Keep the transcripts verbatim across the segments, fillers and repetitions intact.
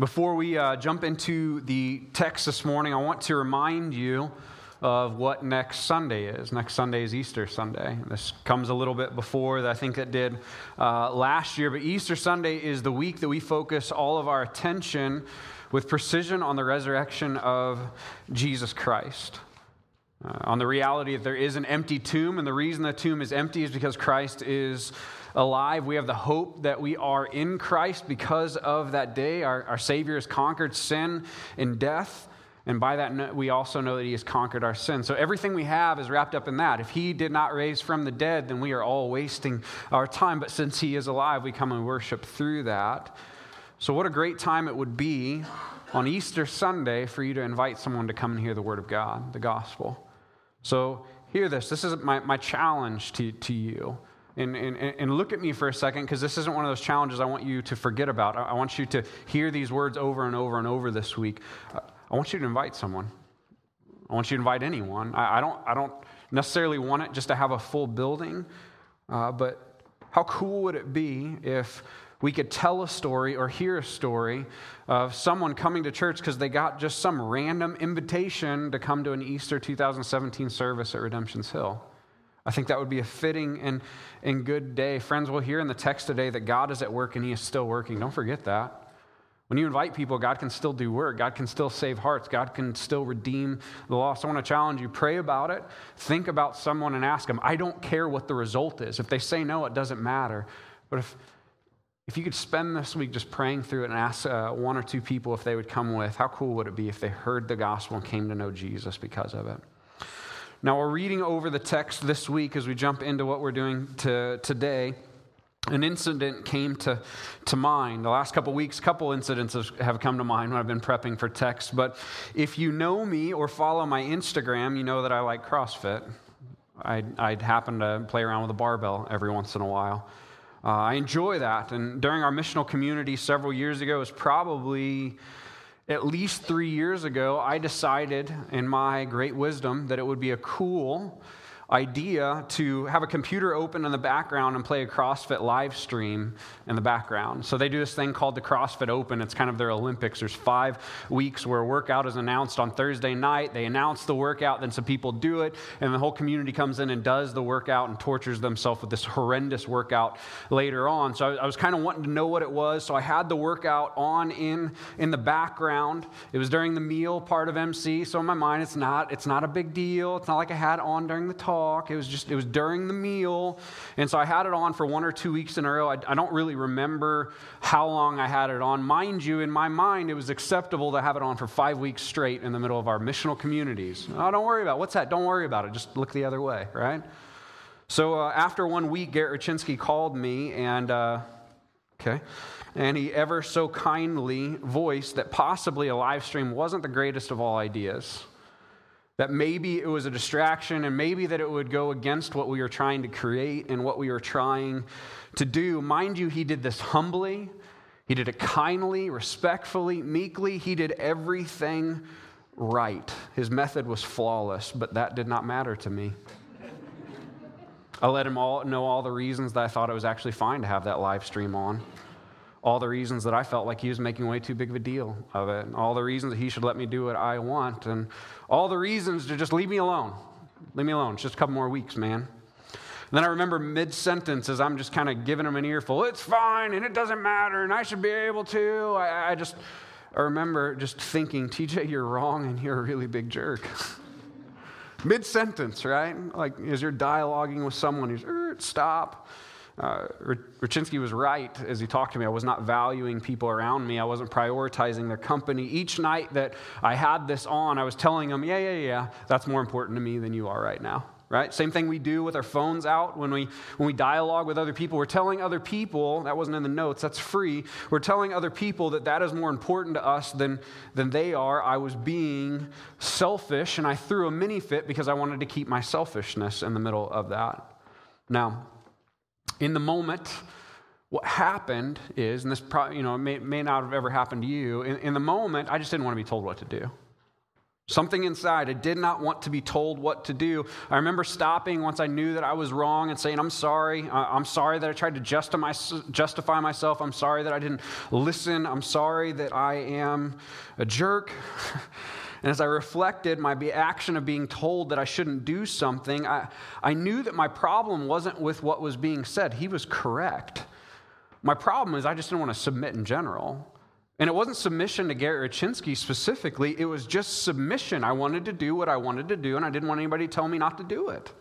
Before we uh, jump into the text this morning, I want to remind you of what next Sunday is. Next Sunday is Easter Sunday. This comes a little bit before that I think it did uh, last year, but Easter Sunday is the week that we focus all of our attention with precision on the resurrection of Jesus Christ. Uh, on the reality that there is an empty tomb, and the reason the tomb is empty is because Christ is alive. We have the hope that we are in Christ because of that day. Our, our Savior has conquered sin and death, and by that we also know that He has conquered our sin. So everything we have is wrapped up in that. If He did not raise from the dead, then we are all wasting our time. But since He is alive, we come and worship through that. So what a great time it would be on Easter Sunday for you to invite someone to come and hear the Word of God, the gospel. So hear this. This is my, my challenge to, to you. And, and, and look at me for a second, because this isn't one of those challenges I want you to forget about. I want you to hear these words over and over and over this week. I want you to invite someone. I want you to invite anyone. I, I don't I don't necessarily want it just to have a full building, uh, but how cool would it be if we could tell a story or hear a story of someone coming to church because they got just some random invitation to come to an Easter two thousand seventeen service at Redemption's Hill. I think that would be a fitting and, and good day. Friends, we'll hear in the text today that God is at work and He is still working. Don't forget that. When you invite people, God can still do work. God can still save hearts. God can still redeem the lost. I want to challenge you. Pray about it. Think about someone and ask them. I don't care what the result is. If they say no, it doesn't matter. But if If you could spend this week just praying through it and ask uh, one or two people if they would come with, how cool would it be if they heard the gospel and came to know Jesus because of it? Now, we're reading over the text this week as we jump into what we're doing to, today. An incident came to, to mind. The last couple weeks, a couple incidents have come to mind when I've been prepping for text. But if you know me or follow my Instagram, you know that I like CrossFit. I'd, I'd happen to play around with a barbell every once in a while. Uh, I enjoy that, and during our missional community several years ago, it was probably at least three years ago, I decided in my great wisdom that it would be a cool idea to have a computer open in the background and play a CrossFit live stream in the background. So they do this thing called the CrossFit Open. It's kind of their Olympics. There's five weeks where a workout is announced on Thursday night. They announce the workout, then some people do it, and the whole community comes in and does the workout and tortures themselves with this horrendous workout later on. So I was kind of wanting to know what it was, so I had the workout on in, in the background. It was during the meal part of M C, so in my mind, it's not, it's not a big deal. It's not like I had it on during the talk. It was just, it was during the meal. And so I had it on for one or two weeks in a row. I, I don't really remember how long I had it on. Mind you, in my mind, it was acceptable to have it on for five weeks straight in the middle of our missional communities. Oh, don't worry about it. What's that? Don't worry about it. Just look the other way, right? So uh, after one week, Garrett Rachinsky called me and, uh, okay, and he ever so kindly voiced that possibly a live stream wasn't the greatest of all ideas. That maybe it was a distraction, and maybe that it would go against what we were trying to create and what we were trying to do. Mind you, he did this humbly. He did it kindly, respectfully, meekly. He did everything right. His method was flawless, but that did not matter to me. I let him all know all the reasons that I thought it was actually fine to have that live stream on. All the reasons that I felt like he was making way too big of a deal of it. All the reasons that he should let me do what I want. And all the reasons to just leave me alone. Leave me alone. It's just a couple more weeks, man. And then I remember mid-sentence as I'm just kind of giving him an earful. It's fine, and it doesn't matter, and I should be able to. I, I just, I remember just thinking, T J, you're wrong, and you're a really big jerk. Mid-sentence, right? Like as you're dialoguing with someone, you just, stop. Uh, Rachinsky was right as he talked to me. I was not valuing people around me. I wasn't prioritizing their company. Each night that I had this on, I was telling them, yeah, yeah, yeah, that's more important to me than you are right now, right? Same thing we do with our phones out when we when we dialogue with other people. We're telling other people, that wasn't in the notes, that's free. We're telling other people that that is more important to us than, than they are. I was being selfish, and I threw a mini fit because I wanted to keep my selfishness in the middle of that. Now, in the moment, what happened is, and this probably, you know, may, may not have ever happened to you, in, in the moment, I just didn't want to be told what to do. Something inside, I did not want to be told what to do. I remember stopping once I knew that I was wrong and saying, I'm sorry. I'm sorry that I tried to justify myself. I'm sorry that I didn't listen. I'm sorry that I am a jerk. And as I reflected my action of being told that I shouldn't do something, I, I knew that my problem wasn't with what was being said. He was correct. My problem is I just didn't want to submit in general. And it wasn't submission to Gary Rachinsky specifically. It was just submission. I wanted to do what I wanted to do, and I didn't want anybody to tell me not to do it.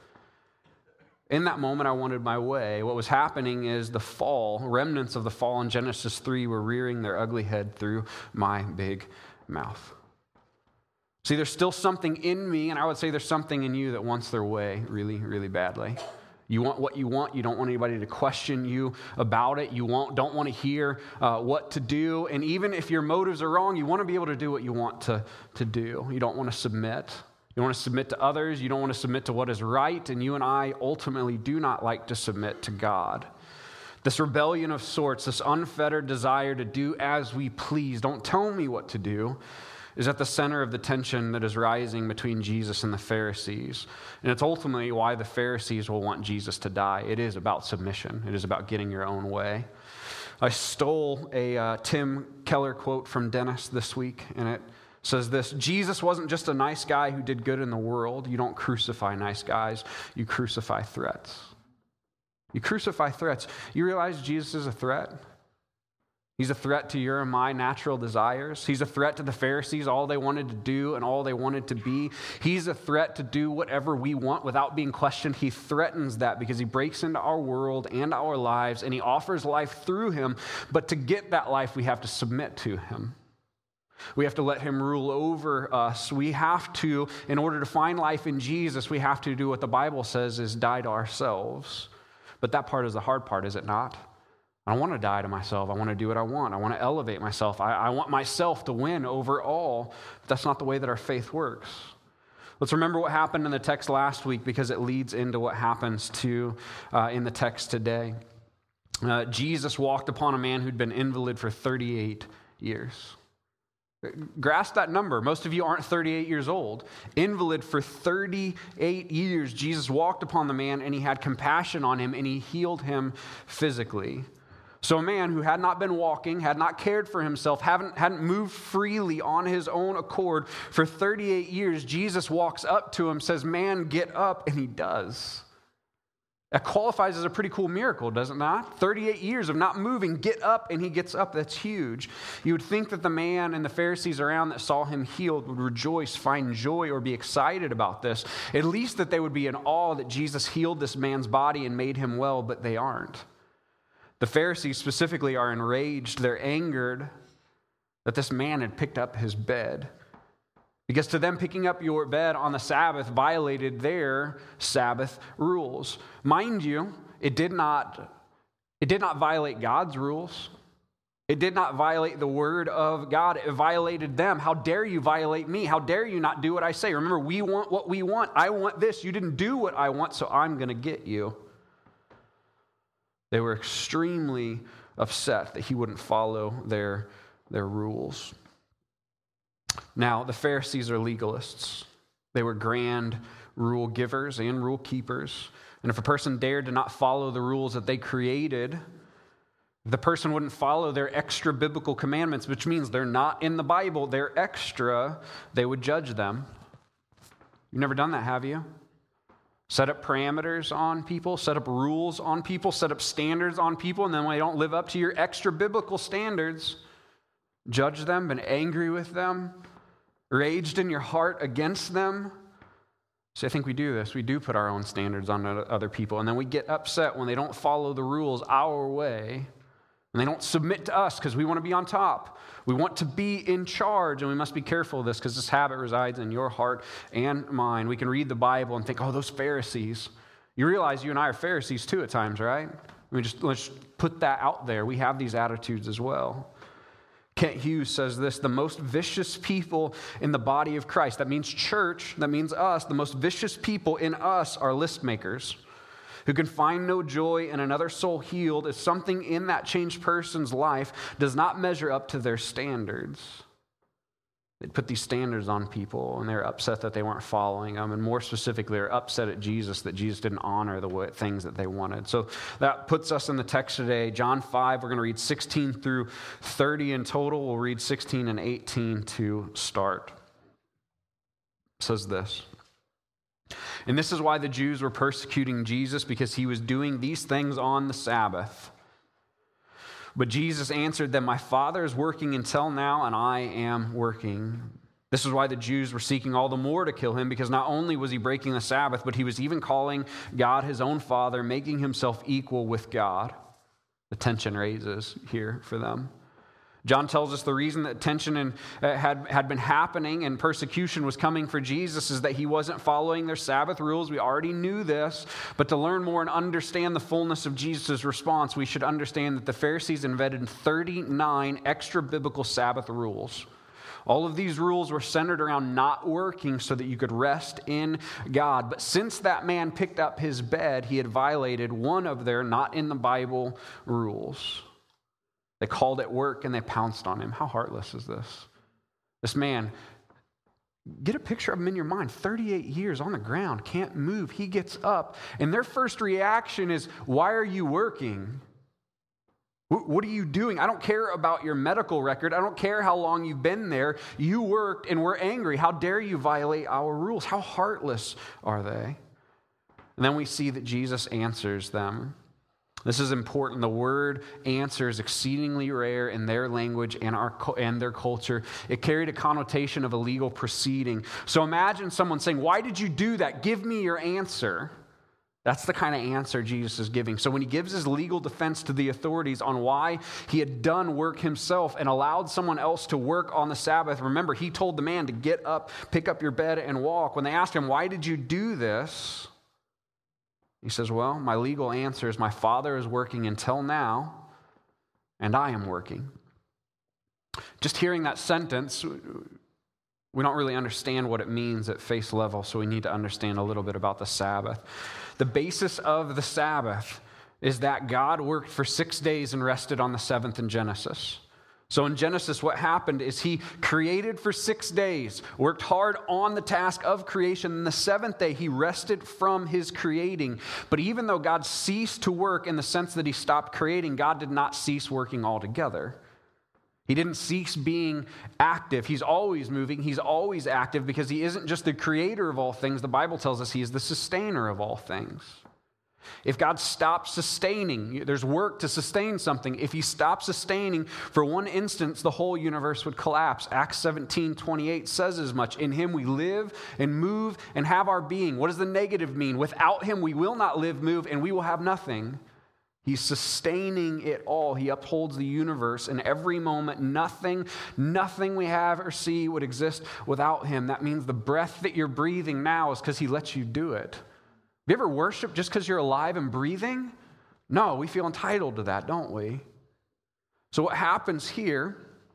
In that moment, I wanted my way. What was happening is the fall, remnants of the fall in Genesis three were rearing their ugly head through my big mouth. See, there's still something in me, and I would say there's something in you that wants their way really, really badly. You want what you want. You don't want anybody to question you about it. You won't, don't want to hear uh, what to do. And even if your motives are wrong, you want to be able to do what you want to, to do. You don't want to submit. You don't want to submit to others. You don't want to submit to what is right. And you and I ultimately do not like to submit to God. This rebellion of sorts, this unfettered desire to do as we please, don't tell me what to do, is at the center of the tension that is rising between Jesus and the Pharisees. And it's ultimately why the Pharisees will want Jesus to die. It is about submission. It is about getting your own way. I stole a uh, Tim Keller quote from Dennis this week, and it says this: Jesus wasn't just a nice guy who did good in the world. You don't crucify nice guys. You crucify threats. You crucify threats. You realize Jesus is a threat? He's a threat to your and my natural desires. He's a threat to the Pharisees, all they wanted to do and all they wanted to be. He's a threat to do whatever we want without being questioned. He threatens that because he breaks into our world and our lives, and he offers life through him. But to get that life, we have to submit to him. We have to let him rule over us. We have to, in order to find life in Jesus, we have to do what the Bible says is die to ourselves. But that part is the hard part, is it not? I don't want to die to myself. I want to do what I want. I want to elevate myself. I, I want myself to win over all. But that's not the way that our faith works. Let's remember what happened in the text last week because it leads into what happens to uh, in the text today. Uh, Jesus walked upon a man who'd been invalid for thirty-eight years. Grasp that number. Most of you aren't thirty-eight years old. Invalid for thirty-eight years. Jesus walked upon the man and he had compassion on him and he healed him physically. So a man who had not been walking, had not cared for himself, hadn't, hadn't moved freely on his own accord for thirty-eight years, Jesus walks up to him, says, man, get up, and he does. That qualifies as a pretty cool miracle, does it not? thirty-eight years of not moving, get up, and he gets up. That's huge. You would think that the man and the Pharisees around that saw him healed would rejoice, find joy, or be excited about this. At least that they would be in awe that Jesus healed this man's body and made him well, but they aren't. The Pharisees specifically are enraged. They're angered that this man had picked up his bed. Because to them, picking up your bed on the Sabbath violated their Sabbath rules. Mind you, it did not, it did not violate God's rules. It did not violate the word of God. It violated them. How dare you violate me? How dare you not do what I say? Remember, we want what we want. I want this. You didn't do what I want, so I'm going to get you. They were extremely upset that he wouldn't follow their, their rules. Now, the Pharisees are legalists. They were grand rule givers and rule keepers. And if a person dared to not follow the rules that they created, the person wouldn't follow their extra biblical commandments, which means they're not in the Bible, they're extra, they would judge them. You've never done that, have you? Set up parameters on people, set up rules on people, set up standards on people, and then when they don't live up to your extra biblical standards, judge them, been angry with them, raged in your heart against them. So I think we do this. We do put our own standards on other people, and then we get upset when they don't follow the rules our way, and they don't submit to us because we want to be on top. We want to be in charge, and we must be careful of this because this habit resides in your heart and mine. We can read the Bible and think, oh, those Pharisees. You realize you and I are Pharisees too at times, right? I mean, just let's put that out there. We have these attitudes as well. Kent Hughes says this: the most vicious people in the body of Christ, that means church, that means us, the most vicious people in us are list makers who can find no joy in another soul healed if something in that changed person's life does not measure up to their standards. They'd put these standards on people, and they were upset that they weren't following them. And more specifically, they were upset at Jesus that Jesus didn't honor the way, things that they wanted. So that puts us in the text today. John five, we're going to read sixteen through thirty in total. We'll read sixteen and eighteen to start. It says this. And this is why the Jews were persecuting Jesus, because he was doing these things on the Sabbath. But Jesus answered them, my Father is working until now, and I am working. This is why the Jews were seeking all the more to kill him, because not only was he breaking the Sabbath, but he was even calling God his own Father, making himself equal with God. The tension raises here for them. John tells us the reason that tension in, uh, had, had been happening and persecution was coming for Jesus is that he wasn't following their Sabbath rules. We already knew this, but to learn more and understand the fullness of Jesus' response, we should understand that the Pharisees invented thirty-nine extra biblical Sabbath rules. All of these rules were centered around not working so that you could rest in God. But since that man picked up his bed, he had violated one of their not in the Bible rules. They called it work and they pounced on him. How heartless is this? This man, get a picture of him in your mind. thirty-eight years on the ground, can't move. He gets up, and their first reaction is, why are you working? What are you doing? I don't care about your medical record. I don't care how long you've been there. You worked and we're angry. How dare you violate our rules? How heartless are they? And then we see that Jesus answers them. This is important. The word answer is exceedingly rare in their language and our and their culture. It carried a connotation of a legal proceeding. So imagine someone saying, why did you do that? Give me your answer. That's the kind of answer Jesus is giving. So when he gives his legal defense to the authorities on why he had done work himself and allowed someone else to work on the Sabbath, remember, he told the man to get up, pick up your bed, and walk. When they asked him, why did you do this? He says, well, my legal answer is my Father is working until now, and I am working. Just hearing that sentence, we don't really understand what it means at face level, so we need to understand a little bit about the Sabbath. The basis of the Sabbath is that God worked for six days and rested on the seventh in Genesis. So in Genesis, what happened is he created for six days, worked hard on the task of creation, and the seventh day he rested from his creating. But even though God ceased to work in the sense that he stopped creating, God did not cease working altogether. He didn't cease being active. He's always moving. He's always active because he isn't just the creator of all things. The Bible tells us he is the sustainer of all things. If God stops sustaining, there's work to sustain something. If he stopped sustaining for one instance, the whole universe would collapse. Acts seventeen twenty-eight says as much. In him we live and move and have our being. What does the negative mean? Without him we will not live, move, and we will have nothing. He's sustaining it all. He upholds the universe in every moment. Nothing, nothing we have or see would exist without him. That means the breath that you're breathing now is because he lets you do it. Have you ever worshiped just because you're alive and breathing? No, we feel entitled to that, don't we? So what happens here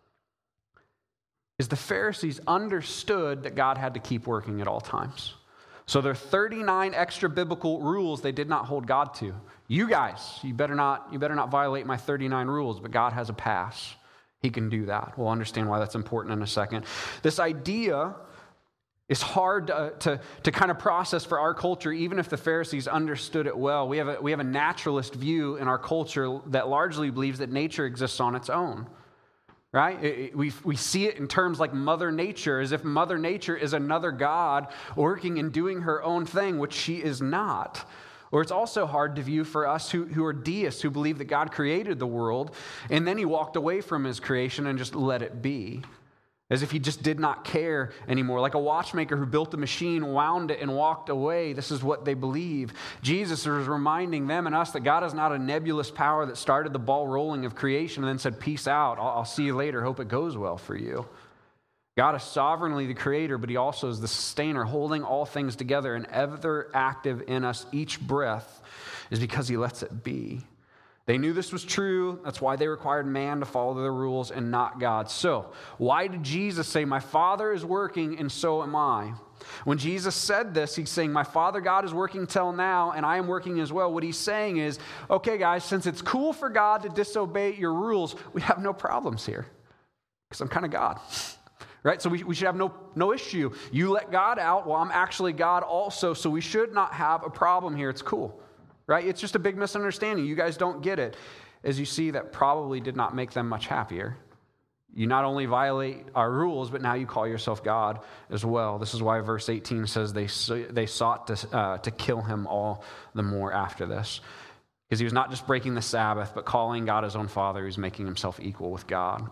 is the Pharisees understood that God had to keep working at all times. So there are thirty-nine extra biblical rules they did not hold God to. You guys, you better not, you better not violate my thirty-nine rules, but God has a pass. He can do that. We'll understand why that's important in a second. This idea is hard to, to, to kind of process for our culture, even if the Pharisees understood it well. We have a, we have a naturalist view in our culture that largely believes that nature exists on its own. Right? It, it, we, we see it in terms like Mother Nature, as if Mother Nature is another God working and doing her own thing, which she is not. Or it's also hard to view for us who, who are deists, who believe that God created the world, and then he walked away from his creation and just let it be. As if he just did not care anymore. Like a watchmaker who built a machine, wound it, and walked away. This is what they believe. Jesus is reminding them and us that God is not a nebulous power that started the ball rolling of creation and then said, peace out, I'll, I'll see you later, hope it goes well for you. God is sovereignly the creator, but he also is the sustainer, holding all things together and ever active in us. Each breath is because he lets it be. They knew this was true. That's why they required man to follow their rules and not God. So, why did Jesus say, my Father is working and so am I? When Jesus said this, he's saying, my Father God is working till now and I am working as well. What he's saying is, okay guys, since it's cool for God to disobey your rules, we have no problems here because I'm kind of God. right? So we, we should have no, no issue. You let God out, well, I'm actually God also, so we should not have a problem here. It's cool, right? It's just a big misunderstanding. You guys don't get it. As you see, that probably did not make them much happier. You not only violate our rules, but now you call yourself God as well. This is why verse eighteen says they they sought to, uh, to kill him all the more after this. Because he was not just breaking the Sabbath, but calling God his own Father. He was making himself equal with God.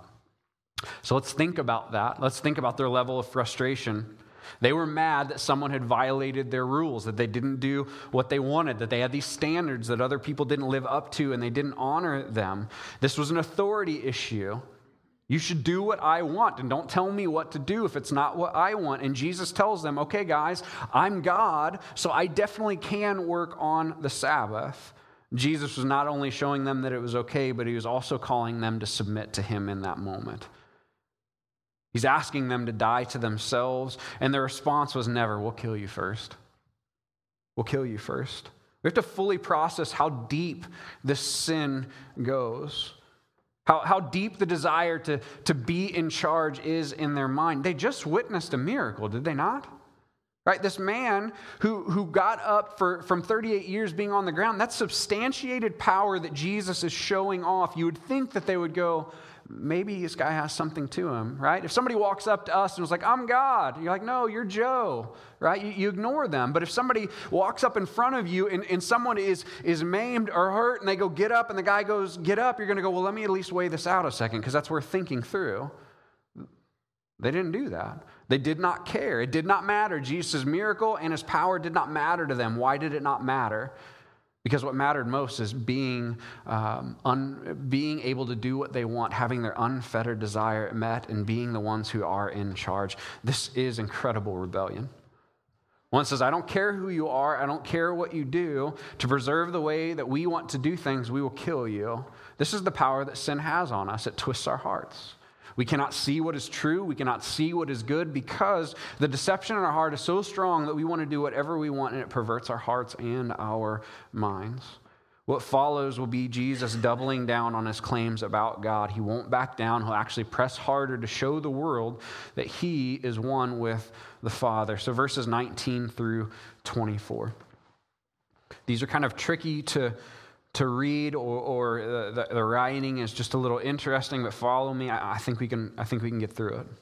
So let's think about that. Let's think about their level of frustration. They were mad that someone had violated their rules, that they didn't do what they wanted, that they had these standards that other people didn't live up to, and they didn't honor them. This was an authority issue. You should do what I want, and don't tell me what to do if it's not what I want. And Jesus tells them, okay, guys, I'm God, so I definitely can work on the Sabbath. Jesus was not only showing them that it was okay, but he was also calling them to submit to him in that moment. He's asking them to die to themselves, and their response was never, we'll kill you first. We'll kill you first. We have to fully process how deep this sin goes. How, how deep the desire to, to be in charge is in their mind. They just witnessed a miracle, did they not? Right? This man who, who got up for, from thirty-eight years being on the ground, that's substantiated power that Jesus is showing off. You would think that they would go, maybe this guy has something to him, right? If somebody walks up to us and was like, I'm God, you're like, no, you're Joe, right? You, you ignore them. But if somebody walks up in front of you and, and someone is, is maimed or hurt and they go, get up, and the guy goes, get up, you're going to go, well, let me at least weigh this out a second, because that's worth thinking through. They didn't do that. They did not care. It did not matter. Jesus' miracle and his power did not matter to them. Why did it not matter? Because what mattered most is being um, un, being able to do what they want, having their unfettered desire met, and being the ones who are in charge. This is incredible rebellion. One says, I don't care who you are, I don't care what you do. To preserve the way that we want to do things, we will kill you. This is the power that sin has on us. It twists our hearts. We cannot see what is true. We cannot see what is good, because the deception in our heart is so strong that we want to do whatever we want, and it perverts our hearts and our minds. What follows will be Jesus doubling down on his claims about God. He won't back down. He'll actually press harder to show the world that he is one with the Father. So verses nineteen through twenty-four. These are kind of tricky to to read, or, or the, the writing is just a little interesting, but follow me. I, I think we can. I think we can get through it.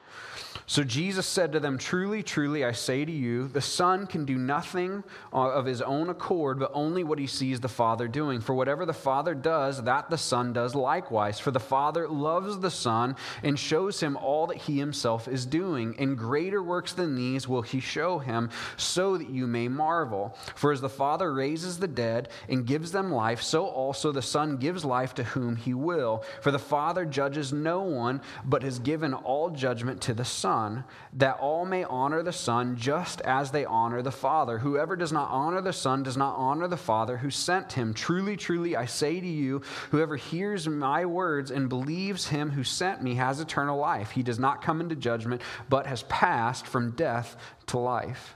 So Jesus said to them, truly, truly, I say to you, the Son can do nothing of his own accord, but only what he sees the Father doing. For whatever the Father does, that the Son does likewise. For the Father loves the Son and shows him all that he himself is doing. And greater works than these will he show him, so that you may marvel. For as the Father raises the dead and gives them life, so also the Son gives life to whom he will. For the Father judges no one, but has given all judgment to the Son, that all may honor the Son just as they honor the Father. Whoever does not honor the Son does not honor the Father who sent him. Truly, truly, I say to you, whoever hears my words and believes him who sent me has eternal life. He does not come into judgment, but has passed from death to life.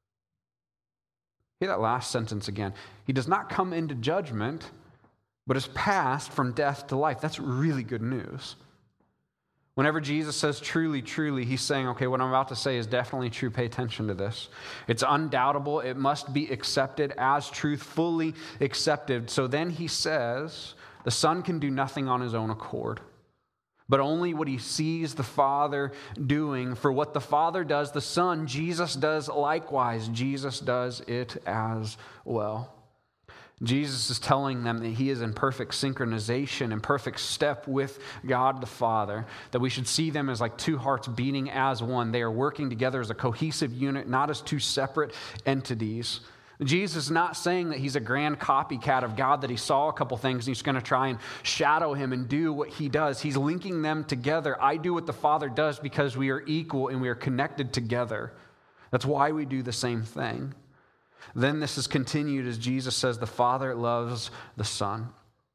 Hear that last sentence again. He does not come into judgment, but has passed from death to life. That's really good news. Whenever Jesus says truly, truly, he's saying, okay, what I'm about to say is definitely true. Pay attention to this. It's undoubtable. It must be accepted as truth, fully accepted. So then he says, the Son can do nothing on his own accord, but only what he sees the Father doing. For what the Father does, the Son, Jesus, does likewise. Jesus does it as well. Jesus is telling them that he is in perfect synchronization and perfect step with God the Father, that we should see them as like two hearts beating as one. They are working together as a cohesive unit, not as two separate entities. Jesus is not saying that he's a grand copycat of God, that he saw a couple things and he's going to try and shadow him and do what he does. He's linking them together. I do what the Father does because we are equal and we are connected together. That's why we do the same thing. Then this is continued as Jesus says, the Father loves the Son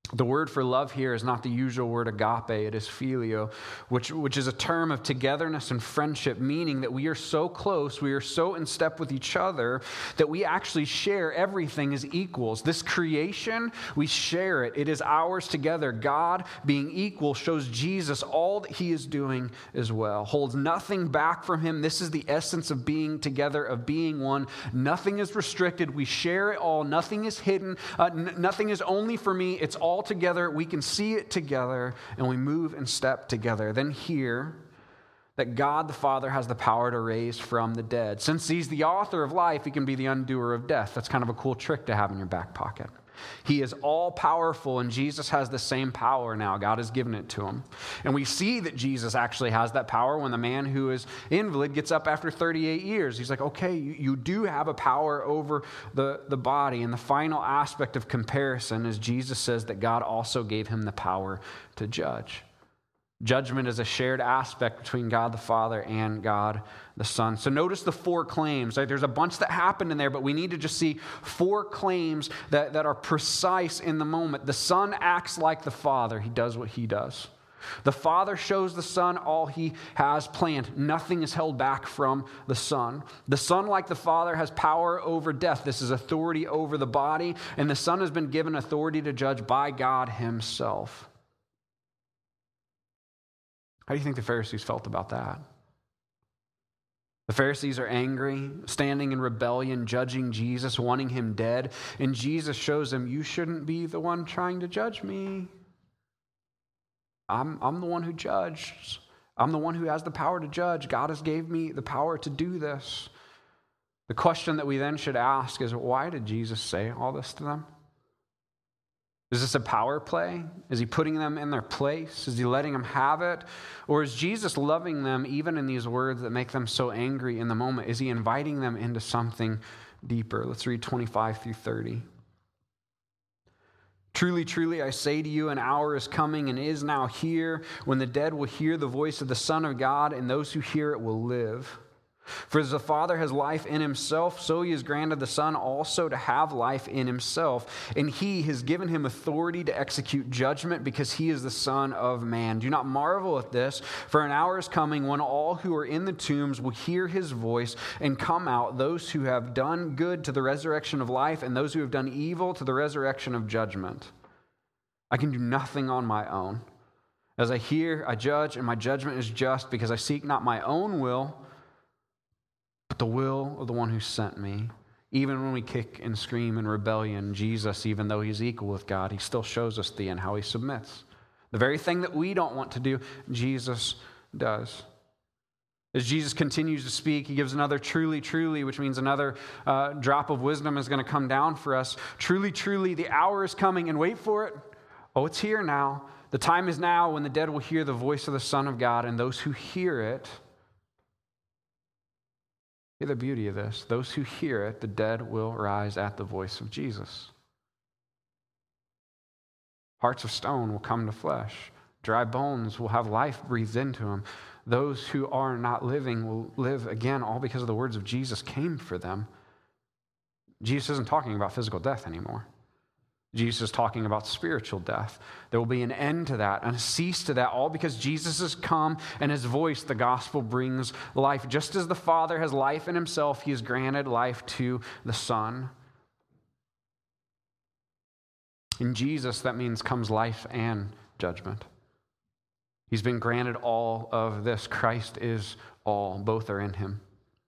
The word for love here is not the usual word agape, it is phileo, which, which is a term of togetherness and friendship, meaning that we are so close, we are so in step with each other, that we actually share everything as equals. This creation, we share it. It is ours together. God, being equal, shows Jesus all that he is doing as well, holds nothing back from him. This is the essence of being together, of being one. Nothing is restricted. We share it all. Nothing is hidden. Uh, n- nothing is only for me. It's all together, we can see it together, and we move and step together. Then hear that God the Father has the power to raise from the dead. Since he's the author of life, he can be the undoer of death. That's kind of a cool trick to have in your back pocket. He is all powerful, and Jesus has the same power now. God has given it to him. And we see that Jesus actually has that power when the man who is invalid gets up after thirty-eight years. He's like, okay, you, you do have a power over the, the body. And the final aspect of comparison is Jesus says that God also gave him the power to judge. Judgment is a shared aspect between God the Father and God the Son. So notice the four claims. Right? There's a bunch that happened in there, but we need to just see four claims that, that are precise in the moment. The Son acts like the Father. He does what he does. The Father shows the Son all he has planned. Nothing is held back from the Son. The Son, like the Father, has power over death. This is authority over the body, and the Son has been given authority to judge by God himself. How do you think the Pharisees felt about that? The Pharisees are angry, standing in rebellion, judging Jesus, wanting him dead. And Jesus shows them, you shouldn't be the one trying to judge me. I'm, I'm the one who judges. I'm the one who has the power to judge. God has gave me the power to do this. The question that we then should ask is, why did Jesus say all this to them? Is this a power play? Is he putting them in their place? Is he letting them have it? Or is Jesus loving them even in these words that make them so angry in the moment? Is he inviting them into something deeper? Let's read twenty-five through thirty. Truly, truly, I say to you, an hour is coming and is now here when the dead will hear the voice of the Son of God, and those who hear it will live. For as the Father has life in himself, so he has granted the Son also to have life in himself. And he has given him authority to execute judgment because he is the Son of Man. Do not marvel at this, for an hour is coming when all who are in the tombs will hear his voice and come out, those who have done good to the resurrection of life, and those who have done evil to the resurrection of judgment. I can do nothing on my own. As I hear, I judge, and my judgment is just, because I seek not my own will, but the will of the one who sent me. Even when we kick and scream in rebellion, Jesus, even though he's equal with God, he still shows us the end, how he submits. The very thing that we don't want to do, Jesus does. As Jesus continues to speak, he gives another truly, truly, which means another uh, drop of wisdom is going to come down for us. Truly, truly, the hour is coming, and wait for it. Oh, it's here now. The time is now when the dead will hear the voice of the Son of God, and those who hear it, hear the beauty of this. Those who hear it, the dead will rise at the voice of Jesus. Hearts of stone will come to flesh. Dry bones will have life breathed into them. Those who are not living will live again, all because of the words of Jesus came for them. Jesus isn't talking about physical death anymore. Jesus is talking about spiritual death. There will be an end to that and a cease to that, all because Jesus has come and his voice, the gospel, brings life. Just as the Father has life in himself, he has granted life to the Son. In Jesus, that means comes life and judgment. He's been granted all of this. Christ is all. Both are in him.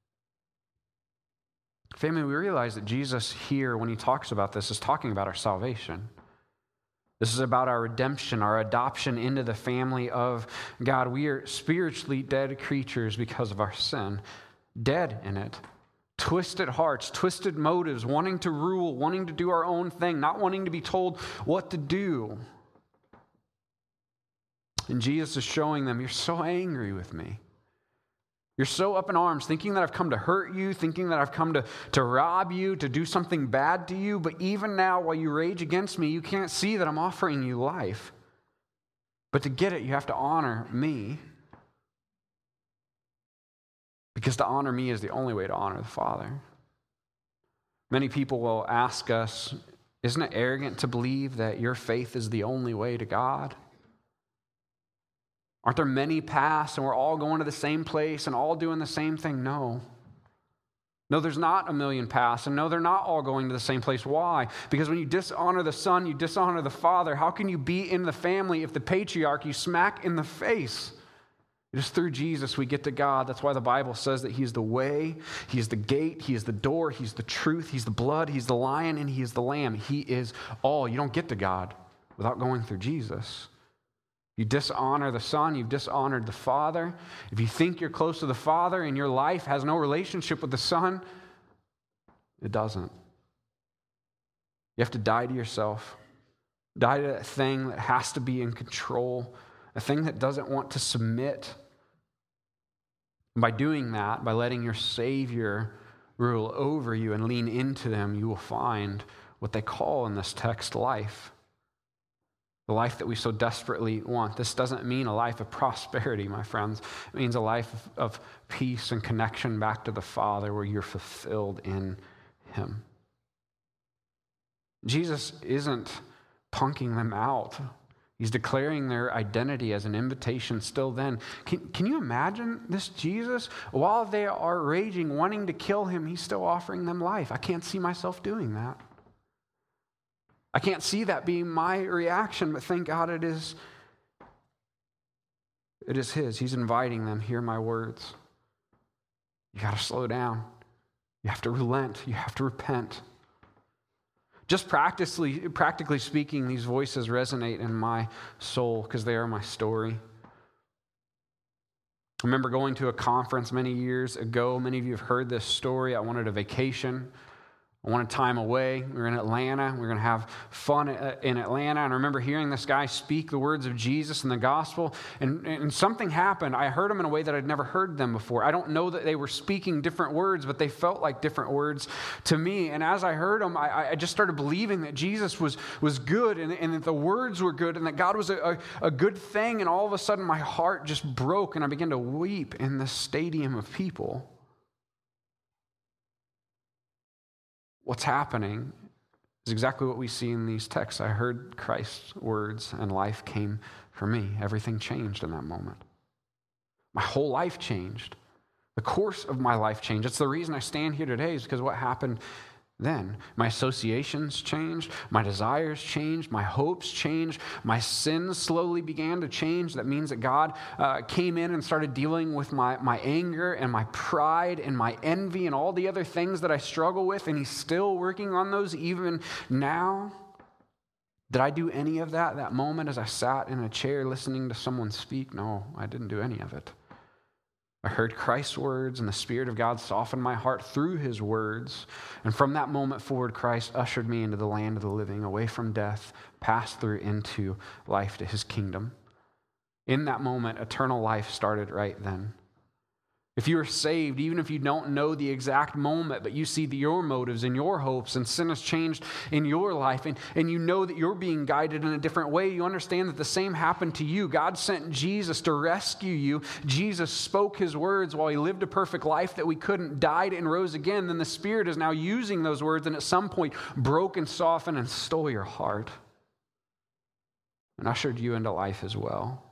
Family, we realize that Jesus here, when he talks about this, is talking about our salvation. This is about our redemption, our adoption into the family of God. We are spiritually dead creatures because of our sin. Dead in it. Twisted hearts, twisted motives, wanting to rule, wanting to do our own thing, not wanting to be told what to do. And Jesus is showing them, you're so angry with me. You're so up in arms, thinking that I've come to hurt you, thinking that I've come to, to rob you, to do something bad to you. But even now, while you rage against me, you can't see that I'm offering you life. But to get it, you have to honor me. Because to honor me is the only way to honor the Father. Many people will ask us Isn't it arrogant to believe that your faith is the only way to God? Aren't there many paths and we're all going to the same place and all doing the same thing? No. No, there's not a million paths, and no, they're not all going to the same place. Why? Because when you dishonor the Son, you dishonor the Father. How can you be in the family if the patriarch you smack in the face? It is through Jesus we get to God. That's why the Bible says that He's the way, He is the gate, He is the door, He's the truth, He's the blood, He's the lion, and He is the lamb. He is all. You don't get to God without going through Jesus. You dishonor the Son, you've dishonored the Father. If you think you're close to the Father and your life has no relationship with the Son, it doesn't. You have to die to yourself. Die to that thing that has to be in control, a thing that doesn't want to submit. And by doing that, by letting your Savior rule over you and lean into them, you will find what they call in this text life. The life that we so desperately want. This doesn't mean a life of prosperity, my friends. It means a life of, of peace and connection back to the Father where you're fulfilled in Him. Jesus isn't punking them out. He's declaring their identity as an invitation still then. Can, can you imagine this Jesus? While they are raging, wanting to kill Him, He's still offering them life. I can't see myself doing that. I can't see that being my reaction, but thank God it is, it is His. He's inviting them, hear my words. You got to slow down. You have to relent. You have to repent. Just practically, practically speaking, these voices resonate in my soul because they are my story. I remember going to a conference many years ago. Many of you have heard this story. I wanted a vacation. I wanted time away. We were in Atlanta. We were going to have fun in Atlanta. And I remember hearing this guy speak the words of Jesus and the gospel. And, and something happened. I heard him in a way that I'd never heard them before. I don't know that they were speaking different words, but they felt like different words to me. And as I heard them, I, I just started believing that Jesus was, was good and, and that the words were good and that God was a, a, a good thing. And all of a sudden, my heart just broke and I began to weep in this stadium of people. What's happening is exactly what we see in these texts. I heard Christ's words and life came for me. Everything changed in that moment. My whole life changed. The course of my life changed. It's the reason I stand here today is because what happened then. My associations changed. My desires changed. My hopes changed. My sins slowly began to change. That means that God uh, came in and started dealing with my, my anger and my pride and my envy and all the other things that I struggle with, and He's still working on those even now. Did I do any of that that moment as I sat in a chair listening to someone speak? No, I didn't do any of it. I heard Christ's words, and the Spirit of God softened my heart through His words. And from that moment forward, Christ ushered me into the land of the living, away from death, passed through into life to His kingdom. In that moment, eternal life started right then. If you are saved, even if you don't know the exact moment, but you see the, your motives and your hopes and sin has changed in your life, and, and you know that you're being guided in a different way, you understand that the same happened to you. God sent Jesus to rescue you. Jesus spoke His words while He lived a perfect life that we couldn't, died and rose again. Then the Spirit is now using those words and at some point broke and softened and stole your heart and ushered you into life as well.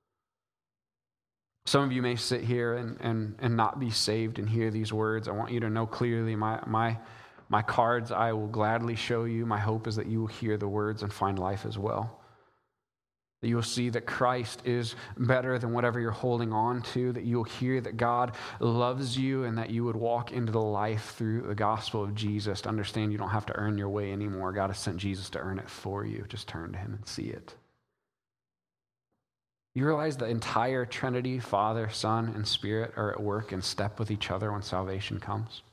Some of you may sit here and, and, and not be saved and hear these words. I want you to know clearly my, my, my cards I will gladly show you. My hope is that you will hear the words and find life as well. That you will see that Christ is better than whatever you're holding on to. That you will hear that God loves you and that you would walk into the life through the gospel of Jesus to understand you don't have to earn your way anymore. God has sent Jesus to earn it for you. Just turn to Him and see it. You realize the entire Trinity, Father, Son, and Spirit are at work in step with each other when salvation comes?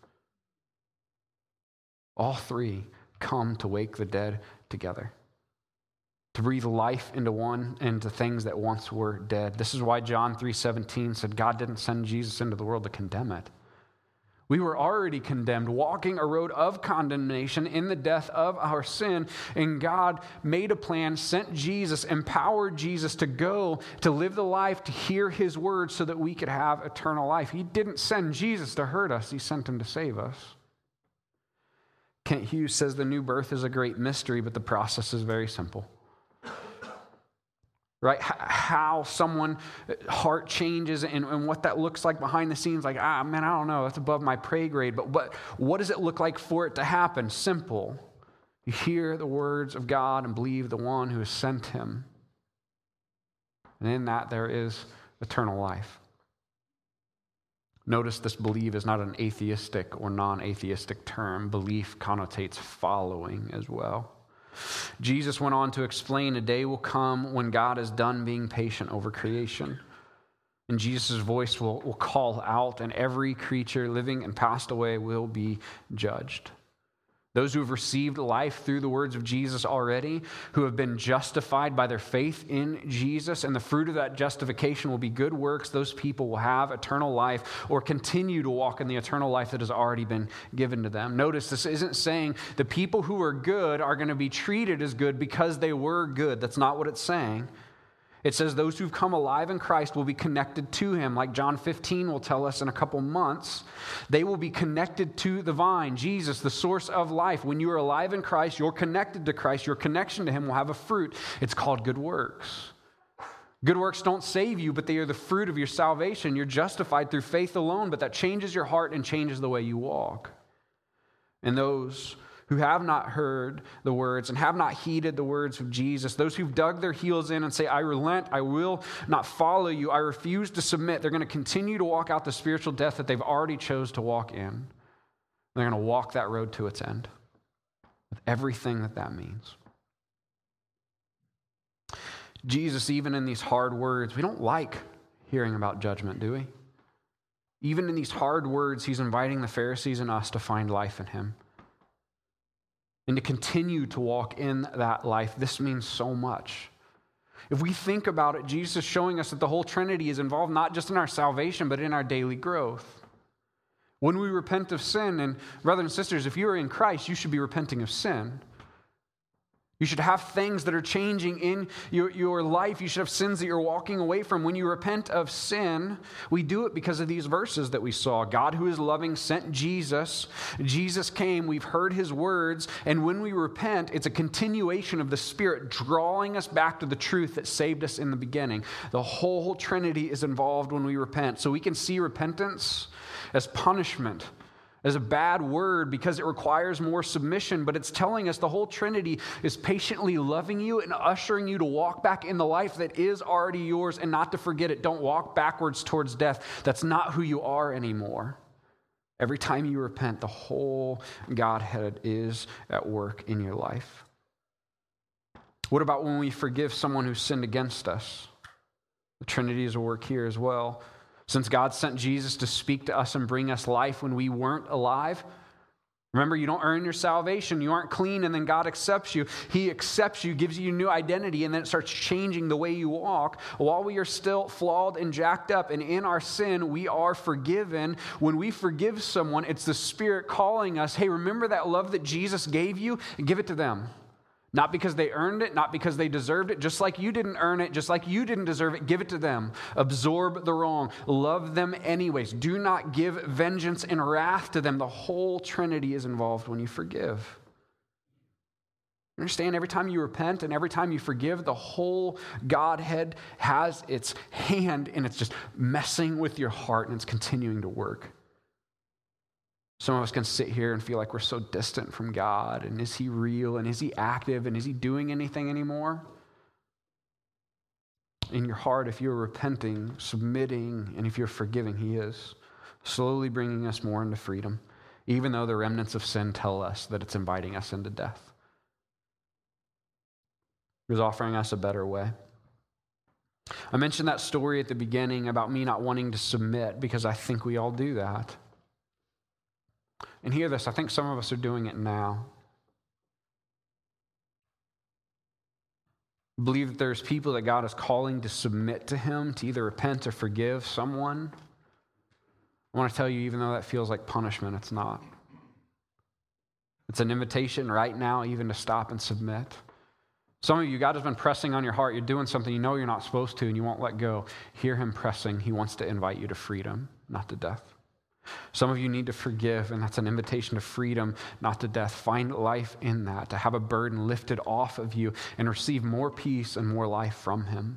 All three come to wake the dead together, to breathe life into one, into things that once were dead. This is why John three seventeen said God didn't send Jesus into the world to condemn it. We were already condemned, walking a road of condemnation in the death of our sin, and God made a plan, sent Jesus, empowered Jesus to go, to live the life, to hear His word so that we could have eternal life. He didn't send Jesus to hurt us. He sent Him to save us. Kent Hughes says the new birth is a great mystery, but the process is very simple. Right? How someone's heart changes and, and what that looks like behind the scenes, like, ah, man, I don't know, that's above my pay grade. But, but what does it look like for it to happen? Simple. You hear the words of God and believe the one who has sent him. And in that there is eternal life. Notice this believe is not an atheistic or non-atheistic term. Belief connotates following as well. Jesus went on to explain a day will come when God is done being patient over creation. And Jesus' voice will, will call out, and every creature living and passed away will be judged. Those who have received life through the words of Jesus already, who have been justified by their faith in Jesus, and the fruit of that justification will be good works, those people will have eternal life or continue to walk in the eternal life that has already been given to them. Notice this isn't saying the people who are good are going to be treated as good because they were good. That's not what it's saying. It says those who've come alive in Christ will be connected to him, like John fifteen will tell us in a couple months. They will be connected to the vine, Jesus, the source of life. When you are alive in Christ, you're connected to Christ. Your connection to him will have a fruit. It's called good works. Good works don't save you, but they are the fruit of your salvation. You're justified through faith alone, but that changes your heart and changes the way you walk. And those who have not heard the words and have not heeded the words of Jesus, those who've dug their heels in and say, I relent, I will not follow you, I refuse to submit, they're going to continue to walk out the spiritual death that they've already chose to walk in. They're going to walk that road to its end with everything that that means. Jesus, even in these hard words, we don't like hearing about judgment, do we? Even in these hard words, he's inviting the Pharisees and us to find life in him. And to continue to walk in that life. This means so much. If we think about it, Jesus is showing us that the whole Trinity is involved not just in our salvation, but in our daily growth. When we repent of sin, and brothers and sisters, if you are in Christ, you should be repenting of sin. You should have things that are changing in your, your life. You should have sins that you're walking away from. When you repent of sin, we do it because of these verses that we saw. God, who is loving, sent Jesus. Jesus came. We've heard his words. And when we repent, it's a continuation of the Spirit drawing us back to the truth that saved us in the beginning. The whole Trinity is involved when we repent. So we can see repentance as punishment, as a bad word because it requires more submission, but it's telling us the whole Trinity is patiently loving you and ushering you to walk back in the life that is already yours and not to forget it. Don't walk backwards towards death. That's not who you are anymore. Every time you repent, the whole Godhead is at work in your life. What about when we forgive someone who sinned against us? The Trinity is at work here as well. Since God sent Jesus to speak to us and bring us life when we weren't alive, remember, you don't earn your salvation. You aren't clean, and then God accepts you. He accepts you, gives you a new identity, and then it starts changing the way you walk. While we are still flawed and jacked up and in our sin, we are forgiven. When we forgive someone, it's the Spirit calling us, hey, remember that love that Jesus gave you? And give it to them. Not because they earned it, not because they deserved it, just like you didn't earn it, just like you didn't deserve it, give it to them. Absorb the wrong. Love them anyways. Do not give vengeance and wrath to them. The whole Trinity is involved when you forgive. Understand, every time you repent and every time you forgive, the whole Godhead has its hand and it's just messing with your heart and it's continuing to work. Some of us can sit here and feel like we're so distant from God, and is he real, and is he active, and is he doing anything anymore? In your heart, if you're repenting, submitting, and if you're forgiving, he is slowly bringing us more into freedom, even though the remnants of sin tell us that it's inviting us into death. He's offering us a better way. I mentioned that story at the beginning about me not wanting to submit because I think we all do that. And hear this, I think some of us are doing it now. I believe that there's people that God is calling to submit to him, to either repent or forgive someone. I want to tell you, even though that feels like punishment, it's not. It's an invitation right now even to stop and submit. Some of you, God has been pressing on your heart. You're doing something you know you're not supposed to and you won't let go. Hear him pressing. He wants to invite you to freedom, not to death. Some of you need to forgive, and that's an invitation to freedom, not to death. Find life in that, to have a burden lifted off of you and receive more peace and more life from him.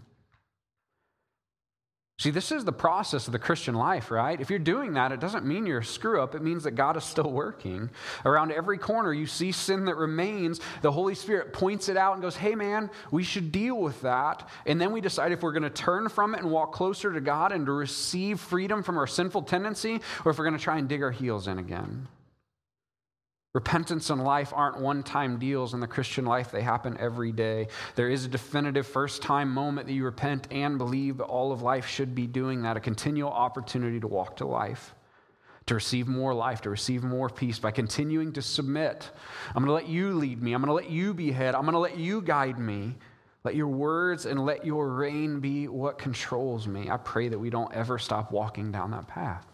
See, this is the process of the Christian life, right? If you're doing that, it doesn't mean you're a screw up. It means that God is still working. Around every corner, you see sin that remains. The Holy Spirit points it out and goes, hey, man, we should deal with that. And then we decide if we're going to turn from it and walk closer to God and to receive freedom from our sinful tendency, or if we're going to try and dig our heels in again. Repentance and life aren't one-time deals in the Christian life. They happen every day. There is a definitive first-time moment that you repent and believe, but all of life should be doing that, a continual opportunity to walk to life, to receive more life, to receive more peace by continuing to submit. I'm going to let you lead me. I'm going to let you be head. I'm going to let you guide me. Let your words and let your reign be what controls me. I pray that we don't ever stop walking down that path.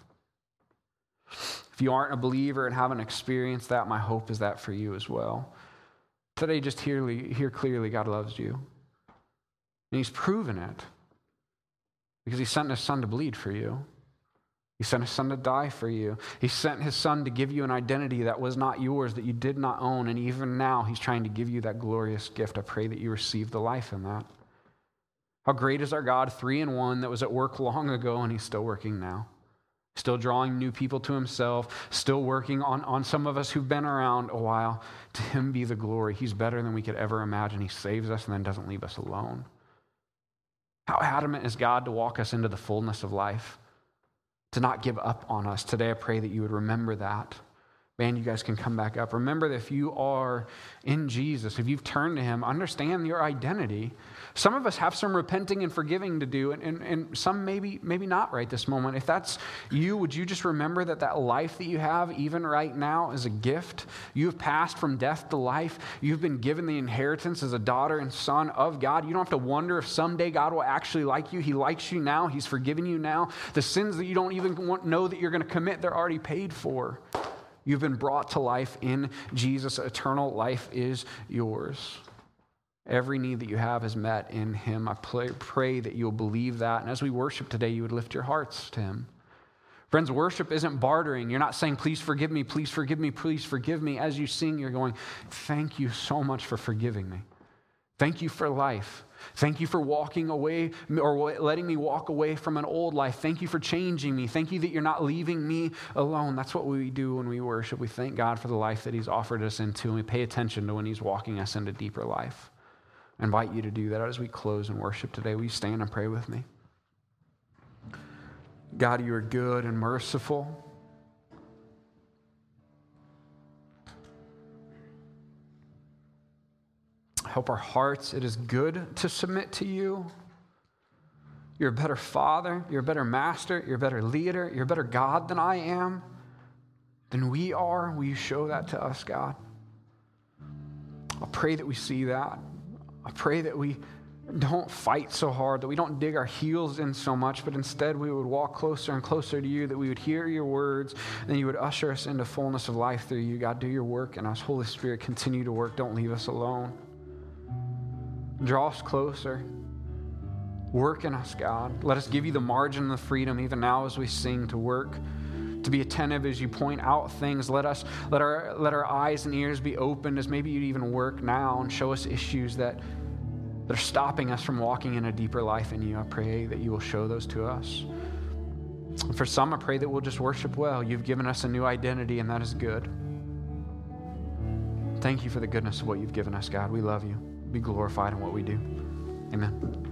If you aren't a believer and haven't experienced that, my hope is that for you as well. Today, just hear, hear clearly God loves you. And he's proven it because he sent his son to bleed for you. He sent his son to die for you. He sent his son to give you an identity that was not yours, that you did not own. And even now, he's trying to give you that glorious gift. I pray that you receive the life in that. How great is our God, three in one, that was at work long ago and he's still working now. Still drawing new people to himself, still working on, on some of us who've been around a while. To him be the glory. He's better than we could ever imagine. He saves us and then doesn't leave us alone. How adamant is God to walk us into the fullness of life, to not give up on us. Today I pray that you would remember that. Man, you guys can come back up. Remember that if you are in Jesus, if you've turned to him, understand your identity. Some of us have some repenting and forgiving to do, and, and, and some maybe, maybe not right this moment. If that's you, would you just remember that that life that you have, even right now, is a gift? You have passed from death to life. You've been given the inheritance as a daughter and son of God. You don't have to wonder if someday God will actually like you. He likes you now. He's forgiven you now. The sins that you don't even want, know that you're going to commit, they're already paid for. You've been brought to life in Jesus. Eternal life is yours. Every need that you have is met in him. I pray, pray that you'll believe that. And as we worship today, you would lift your hearts to him. Friends, worship isn't bartering. You're not saying, please forgive me, please forgive me, please forgive me. As you sing, you're going, thank you so much for forgiving me. Thank you for life. Thank you for walking away or letting me walk away from an old life. Thank you for changing me. Thank you that you're not leaving me alone. That's what we do when we worship. We thank God for the life that he's offered us into, and we pay attention to when he's walking us into deeper life. I invite you to do that as we close and worship today. Will you stand and pray with me? God, you are good and merciful. Help our hearts. It is good to submit to you. You're a better father. You're a better master. You're a better leader. You're a better God than I am, than we are. Will you show that to us, God? I pray that we see that. I pray that we don't fight so hard, that we don't dig our heels in so much, but instead we would walk closer and closer to you, that we would hear your words, and you would usher us into fullness of life through you. God, do your work in us. Holy Spirit, continue to work. Don't leave us alone. Draw us closer. Work in us, God. Let us give you the margin and the freedom even now as we sing to work, to be attentive as you point out things. Let us, let our, let our eyes and ears be opened as maybe you'd even work now and show us issues that, that are stopping us from walking in a deeper life in you. I pray that you will show those to us. For some, I pray that we'll just worship well. You've given us a new identity, and that is good. Thank you for the goodness of what you've given us, God. We love you. Be glorified in what we do. Amen.